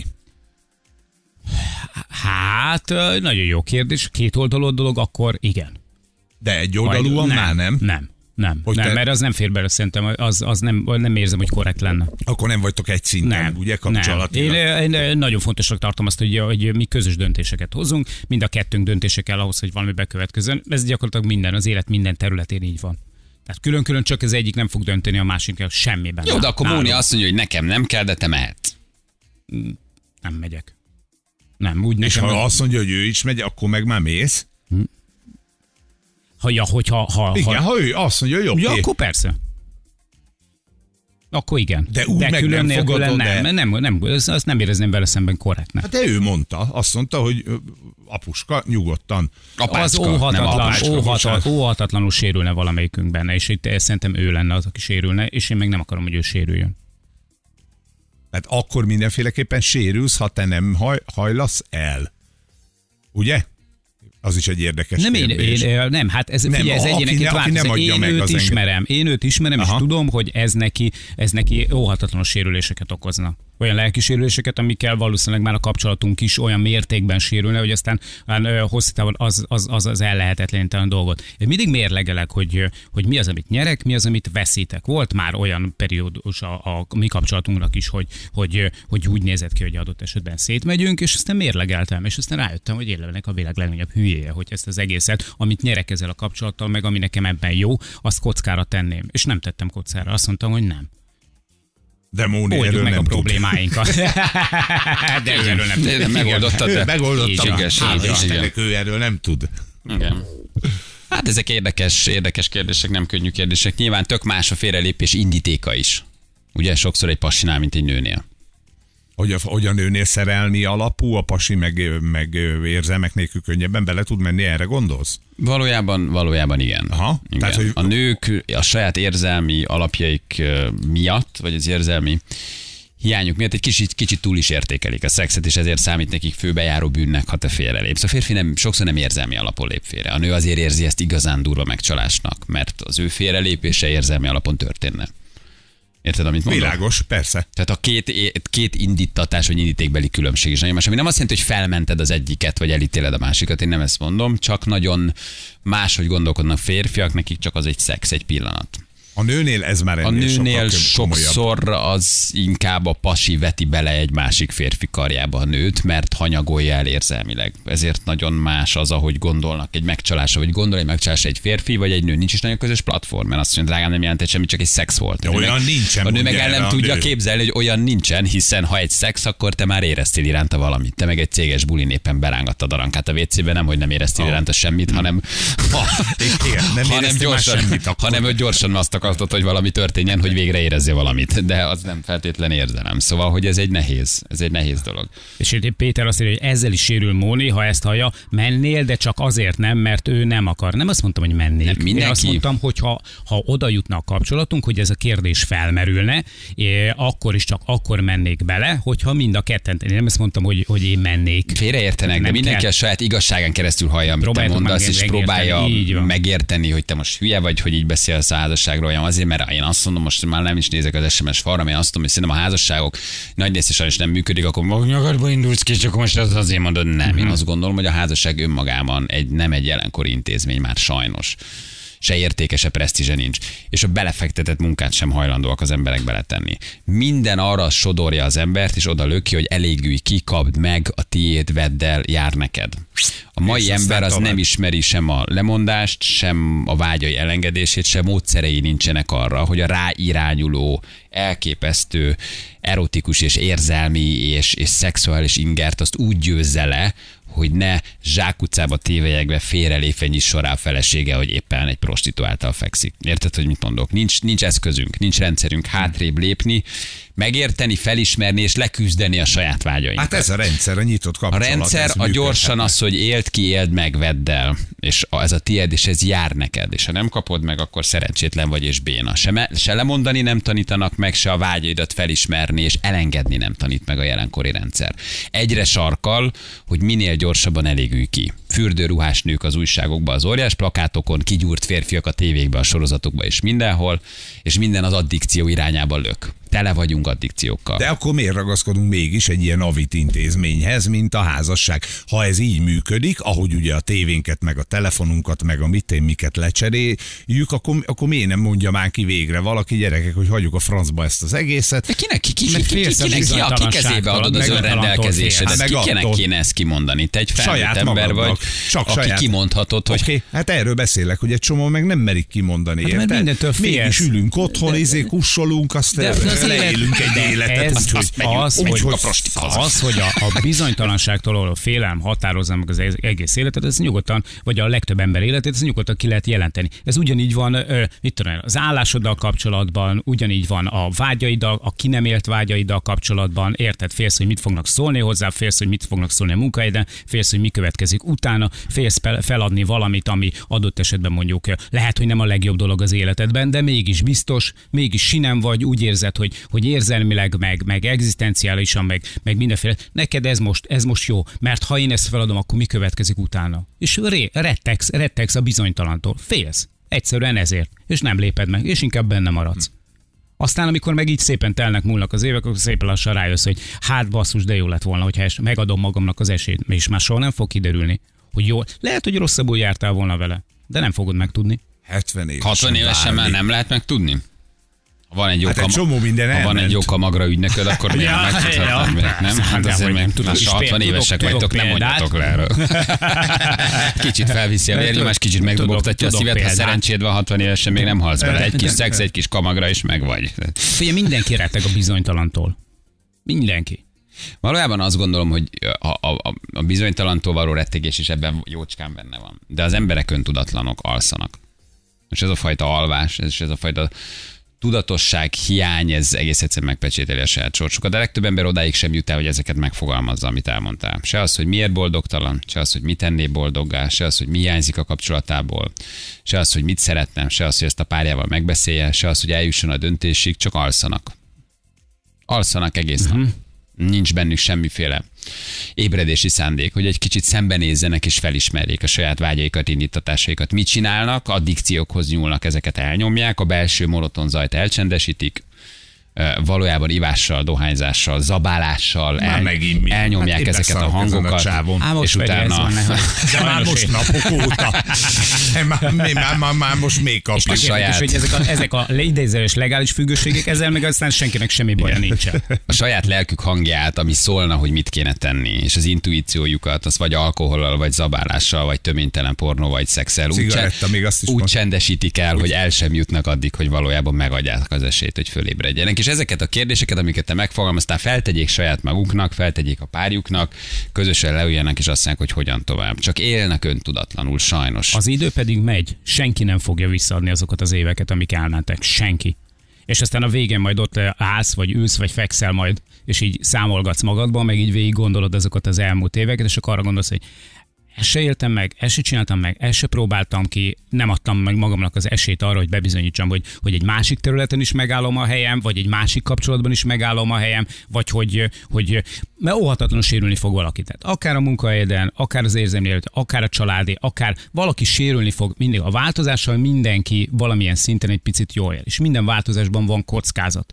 Hát, nagyon jó kérdés. Két oldalú dolog, akkor igen. De egy oldalúan már nem? Nem. Nem, hogy nem te... mert az nem fér bele, szerintem, az, az nem, nem érzem, hogy korrekt lenne. Akkor nem vagytok egy szinten, nem, ugye, kapcsolatilag? Én, én nagyon fontosnak tartom azt, hogy, hogy mi közös döntéseket hozunk, mind a kettőnk döntése kell ahhoz, hogy valami bekövetkezzen. Ez gyakorlatilag minden, az élet minden területén így van. Tehát külön-külön csak az egyik nem fog dönteni a másikkel semmiben. Jó, de akkor Móni azt mondja, hogy nekem nem kell, de te mehetsz. Nem megyek. Nem, úgy És nekem ha nem... azt mondja, hogy ő is megy, akkor meg már mész? Hm. Ha, ja, hogyha, ha, igen, ha... ha ő azt mondja, hogy oké. Ja, akkor persze. Akkor igen. De úgy de meg külön nem fogadod, nem, de... nem, nem, nem, azt nem érezném vele szemben korrektnek. Hát de ő mondta, azt mondta, hogy apuska, nyugodtan. Apácska, az óhatatlan, apácska, óhatatlan, óhatatlanul sérülne valamelyikünk benne, és itt szerintem ő lenne az, aki sérülne, és én meg nem akarom, hogy ő sérüljön. Hát akkor mindenféleképpen sérülsz, ha te nem haj, hajlasz el. Ugye? Az is egy érdekes nem kérdés. Én, én, nem, hát ez, nem, figyelj, ez aki egyenként ne, aki nem adja én meg őt az ismerem, én őt ismerem, Aha. és tudom, hogy ez neki, ez neki óhatatlanos sérüléseket okozna. Olyan lelki sérüléseket, amikkel valószínűleg már a kapcsolatunk is olyan mértékben sérülne, hogy aztán hosszú távon az, az, az, az ellehetetlenítelen dolgot. Én mindig mérlegelek, hogy, hogy mi az, amit nyerek, mi az, amit veszítek. Volt már olyan periódus a, a mi kapcsolatunknak is, hogy, hogy, hogy úgy nézett ki, hogy adott esetben szétmegyünk, és aztán mérlegeltem, és aztán rájöttem, hogy én lennék a világ legnagyobb hülyéje, hogy ezt az egészet, amit nyerek ezzel a kapcsolattal, meg ami nekem ebben jó, azt kockára tenném. És nem tettem kockára, azt mondtam, hogy nem. De Móni oldjuk meg nem a tud. problémáinkat. De ő erről nem tud. Megoldottad, de Megoldotta. Igen, igen. Ő erről nem tud. Igen. Hát ezek érdekes, érdekes kérdések, nem könnyű kérdések. Nyilván tök más a félrelépés indítéka is. Ugye sokszor egy pasinál, mint egy nőnél. Hogy a, hogy a nőnél szerelmi alapú, a pasi meg, meg érzelmek nélkül könnyebben bele tud menni, erre gondolsz? Valójában, valójában igen. Aha, igen. tehát, hogy... A nők a saját érzelmi alapjaik miatt, vagy az érzelmi hiányuk miatt egy kicsit, kicsit túl is értékelik a szexet, és ezért számít nekik főbejáró bűnnek, ha te félrelépsz. A férfi nem, sokszor nem érzelmi alapon lép félre. A nő azért érzi ezt igazán durva megcsalásnak, mert az ő félrelépése érzelmi alapon történne. Érted, amit mondom? Világos, persze. Tehát a két, két indítatás vagy indítékbeli különbség is nagyon más, ami nem azt jelenti, hogy felmented az egyiket, vagy elítéled a másikat, én nem ezt mondom, csak nagyon máshogy gondolkodnak férfiak, nekik csak az egy szex, egy pillanat. A nőnél ez már A ennél nőnél sokkal sokszor az inkább a pasi veti bele egy másik férfi karjába a nőt, mert hanyagolja el érzelmileg. Ezért nagyon más az, ahogy gondolnak egy megcsalásra, vagy gondol egy megcsalásra egy férfi, vagy egy nő. Nincs is nagyon közös platform, mert azt mondja, drágám, nem jelentett semmi, csak egy szex volt. De olyan meg, nincsen. A nő meg el nem tudja nő. képzelni, hogy olyan nincsen, hiszen ha egy szex, akkor te már éreztél iránta valamit. Te meg egy céges bulin éppen berángattad a rankát a vécébe, nem, hogy nem éreztél oh. iránta semmit, hanem, Igen, nem hanem gyorsan, semmit, hanem hogy gyorsan azt akartad, hogy valami történjen, hogy végre érezzél valamit, de az nem feltétlen érzelem. Szóval, hogy ez egy nehéz, ez egy nehéz dolog. És itt Péter azt mondja, hogy ezzel is sérül Móni, ha ezt hallja, mennél, de csak azért nem, mert ő nem akar. Nem azt mondtam, hogy mennék. Nem, mindenki... Én azt mondtam, hogy ha, ha oda jutna a kapcsolatunk, hogy ez a kérdés felmerülne, é, akkor is csak akkor mennék bele, hogyha mind a ketten. Én nem azt mondtam, hogy, hogy én mennék. Félreértenek, de mindenki kell. A saját igazságán keresztül hallja, amit te mondasz, és próbálja megérteni, hogy te most hülye vagy, hogy így beszélsz a házasságról, olyan azért, mert én azt mondom, most már nem is nézek az es em es falra, én azt mondom, hogy szerintem a házasságok nagy része sajnos nem működik, akkor nyugodba indulsz ki, csak most az azért mondod, nem. Uh-huh. Én azt gondolom, hogy a házasság önmagában egy, nem egy jelenkori intézmény már sajnos. Se értéke, se presztízse nincs. És a belefektetett munkát sem hajlandóak az emberek beletenni. Minden arra sodorja az embert, és oda löki, hogy elégülj ki, kapd meg, a tiéd, vedd el, jár neked. A mai és ember az nem ismeri sem a lemondást, sem a vágyai elengedését, sem módszerei nincsenek arra, hogy a ráirányuló, elképesztő, erotikus és érzelmi és, és szexuális ingert azt úgy győzze le, hogy ne zsákutcába tévelyekbe félrelépve nyisson rá a felesége, hogy éppen egy prostituáltal fekszik. Érted, hogy mit mondok? Nincs, nincs eszközünk, nincs rendszerünk hátrébb lépni, megérteni, felismerni és leküzdeni a saját vágyainkat. Hát ez a rendszer, a nyitott kapcsolat. A rendszer a gyorsan az, hogy éld ki, éld meg, vedd el, és ez a tied, és ez jár neked, és ha nem kapod meg, akkor szerencsétlen vagy és béna. Se, me, se lemondani nem tanítanak meg, se a vágyaidat felismerni és elengedni nem tanít meg a jelenkori rendszer. Egyre sarkal, hogy minél gyorsabban elégülj ki. Fürdőruhás nők az újságokban, az óriás plakátokon, kigyúrt férfiak a tévékben, a sorozatokban és mindenhol, és minden az addikció irányába lök. Tele vagyunk addikciókkal. De akkor miért ragaszkodunk mégis egy ilyen avit intézményhez, mint a házasság? Ha ez így működik, ahogy ugye a tévénket, meg a telefonunkat, meg a mit én miket lecseréljük, akkor, akkor miért nem mondja már ki végre valaki, gyerekek, hogy hagyjuk a francba ezt az egészet? De kinek, ki, ki, ki, ki, ki, kinek, ki, a ki kezébe adod az önrendelkezésedet? Hát kinek kéne ezt kimondani? Te egy felnőtt ember vagy, csak aki saját. Kimondhatod, hogy... Okay, hát erről beszélek, hogy egy csomó meg nem merik kimondani, hát érted? Mindentől mégis ülünk otthon, izé kussolunk, azt leélünk egy életet. Ez úgy, az, hogy az, úgy, hogy, hogy az, hogy a, a bizonytalanságtól a félelem határozza meg az egész életet, ez nyugodtan, vagy a legtöbb ember életét, ez nyugodtan ki lehet jelenteni. Ez ugyanígy van, mit tudom, az állásoddal kapcsolatban, ugyanígy van a vágyaiddal, a ki nem élt vágyaiddal kapcsolatban, érted? Félsz, hogy mit fognak szólni hozzá, félsz, hogy mit fognak szólni a munkahelyeden, félsz, hogy mi következik utána, félsz feladni valamit, ami adott esetben mondjuk lehet, hogy nem a legjobb dolog az életedben, de mégis biztos, mégis sinem vagy, úgy érzed, hogy hogy, hogy érzelmileg, meg, meg egzisztenciálisan, meg, meg mindenféle. Neked ez most, ez most jó, mert ha én ezt feladom, akkor mi következik utána? És ré, rettegsz, rettegsz a bizonytalantól. Félsz. Egyszerűen ezért. És nem léped meg, és inkább benne maradsz. Aztán, amikor meg így szépen telnek, múlnak az évek, akkor szépen lassan rájössz, hogy hát basszus, de jó lett volna, hogyha es- megadom magamnak az esélyt, és már soha nem fog kiderülni, hogy jó. Lehet, hogy rosszabbul jártál volna vele, de nem fogod megtudni. hetven évesen. hatvan évesen már nem lehet megtudni? Ha van egy jó, Hát egy kam- csomó minden ha van elment. egy jó kamagra ügynököd, akkor miért Ja, megtudhatnád ja, meg, nem? persze, Hát de azért hogy meg nem tudod. tudod, És hatvan tudok- évesek tudok vagytok, nem példát. mondjatok le erről. Kicsit felviszi a vérnyomás, kicsit megdobogtatja a tudok szívet, ha példát. szerencséd van, hatvan évesen még nem halsz bele. Egy kis szex, egy kis kamagra is megvagy. Ugye mindenki retteg a bizonytalantól. Mindenki. Valójában azt gondolom, hogy a, a, a bizonytalantól való rettegés is ebben jócskán benne van. De az emberek öntudatlanok, alszanak. És ez a fajta alvás, ez, ez a fajta tudatosság hiány, ez egész egyszerűen megpecsételi a saját sorsukat. De a legtöbb ember odáig sem jut el, hogy ezeket megfogalmazza, amit elmondtál. Se az, hogy miért boldogtalan, se az, hogy mit tenné boldoggá, se az, hogy mi hiányzik a kapcsolatából, se az, hogy mit szeretnem, se az, hogy ezt a párjával megbeszélje, se az, hogy eljusson a döntésig, csak alszanak. Alszanak egész nap. Uh-huh. Nincs bennük semmiféle ébredési szándék, hogy egy kicsit szembenézzenek és felismerjék a saját vágyaikat, indítatásaikat. Mit csinálnak? Addikciókhoz nyúlnak, ezeket elnyomják, a belső monoton zajt elcsendesítik, valójában ivással, dohányzással, zabálással el, megint elnyomják hát ezeket a hangokat, a és utána... De már most napok óta. Már, már, már, már most még kapjuk. a saját- És hogy ezek a, ezek a idézőes legális függőségek, ezzel meg aztán senkinek semmi baja nincsen. A saját lelkük hangját, ami szólna, hogy mit kéne tenni, és az intuíciójukat, az vagy alkohollal, vagy zabálással, vagy töménytelen pornó, vagy szexel. Úgy, Cigaretta, még azt is úgy mond. csendesítik el, hogy el sem jutnak addig, hogy valójában megadják az esélyt, hogy fölébredjenek. És ezeket a kérdéseket, amiket te megfogalmaztál, feltegyék saját maguknak, feltegyék a párjuknak, közösen leüljenek, és azt mondják, hogy hogyan tovább. Csak élnek öntudatlanul, sajnos. Az idő pedig megy, senki nem fogja visszaadni azokat az éveket, amik elmentek. Senki. És aztán a végén majd ott állsz, vagy ülsz, vagy fekszel majd, és így számolgatsz magadban, meg így végig gondolod azokat az elmúlt éveket, és akkor arra gondolsz, hogy ezt se éltem meg, ezt se csináltam meg, ezt se próbáltam ki, nem adtam meg magamnak az esélyt arra, hogy bebizonyítsam, hogy, hogy egy másik területen is megállom a helyem, vagy egy másik kapcsolatban is megállom a helyem, vagy hogy, hogy mert óhatatlanul sérülni fog valaki. Tehát akár a munkahelyeden, akár az érzelmi élet, akár a családé, akár valaki sérülni fog, mindig a változással mindenki valamilyen szinten egy picit jól él. És minden változásban van kockázat.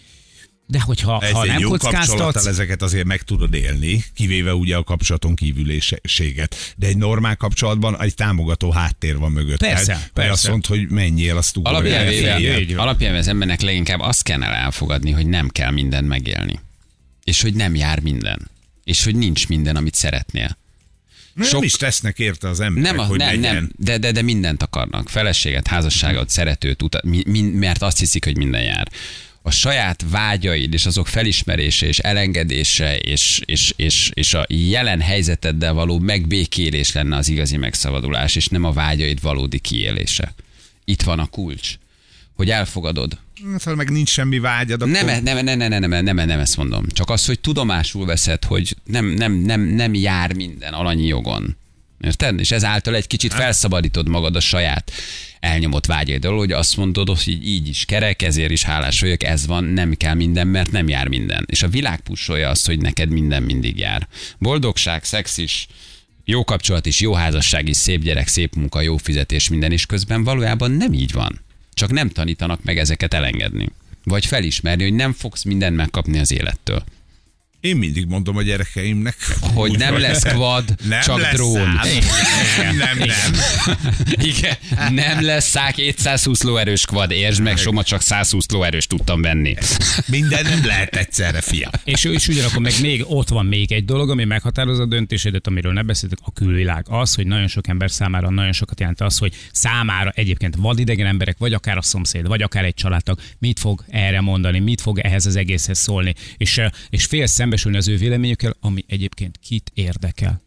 De hogyha Ez ha egy nem jó kockáztatsz, kapcsolattal ezeket azért meg tudod élni, kivéve ugye a kapcsolaton kívüliséget. De egy normál kapcsolatban egy támogató háttér van mögött. Persze, Mert persze. azt mondod, hogy menjél, azt ugorj. Alapjelvével alapjelve az embernek leginkább azt kellene elfogadni, hogy nem kell mindent megélni. És hogy nem jár minden. És hogy nincs minden, amit szeretnél. Nem Sok- is tesznek érte az emberek, Nem, a, hogy nem, legyen. nem de, de, de mindent akarnak. Feleséget, házasságot, szeretőt, uta, mi, mi, mert azt hiszik, hogy minden jár. A saját vágyaid és azok felismerése és elengedése és, és, és, és a jelen helyzeteddel való megbékélés lenne az igazi megszabadulás, és nem a vágyaid valódi kiélése. Itt van a kulcs, hogy elfogadod. Hát, meg nincs semmi vágyad, akkor... Nem, nem, nem, nem, nem, nem, nem, nem ezt mondom. Csak az, hogy tudomásul veszed, hogy nem, nem, nem, nem jár minden alanyi jogon. Érted? És ezáltal egy kicsit felszabadítod magad a saját elnyomott vágyaidról, hogy azt mondod, hogy így, így is kerek, ezért is hálás vagyok, ez van, nem kell minden, mert nem jár minden. És a világ pusolja azt, hogy neked minden mindig jár. Boldogság, szex is, jó kapcsolat is, jó házasság is, szép gyerek, szép munka, jó fizetés, minden is, közben valójában nem így van. Csak nem tanítanak meg ezeket elengedni. Vagy felismerni, hogy nem fogsz mindent megkapni az élettől. Én mindig mondom a gyerekeimnek, Hogy nem lesz quad, nem csak lesz drón. szám. Nem, nem, nem. Igen, nem lesz szá kétszázhúsz lóerős quad, értsd meg, Soma, csak százhúsz lóerős tudtam venni. Minden nem lehet egyszerre, fia. És, és ugyanakkor meg még ott van még egy dolog, ami meghatározza a döntésedet, amiről ne beszéltek, a külvilág. Az, hogy nagyon sok ember számára nagyon sokat jelent az, hogy számára egyébként vadidegen emberek, vagy akár a szomszéd, vagy akár egy családtag, mit fog erre mondani, mit fog ehhez az egészhez szólni, és, és fél szembesülni az ő véleményükkel, ami egyébként kit érdekel.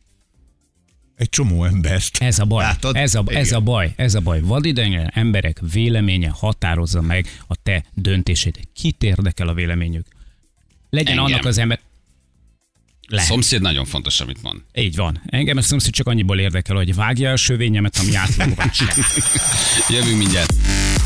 Egy csomó embert. Ez a baj, Látod? ez a, ez a baj, ez a baj. Vadidegen emberek véleménye határozza meg a te döntését. Kit érdekel a véleményük? Legyen Engem. annak az ember... Lehet. Szomszéd nagyon fontos, amit mond. Így van. Engem a szomszéd csak annyiból érdekel, hogy vágja a sövényemet, ami átlagban sem. Jövünk mindjárt.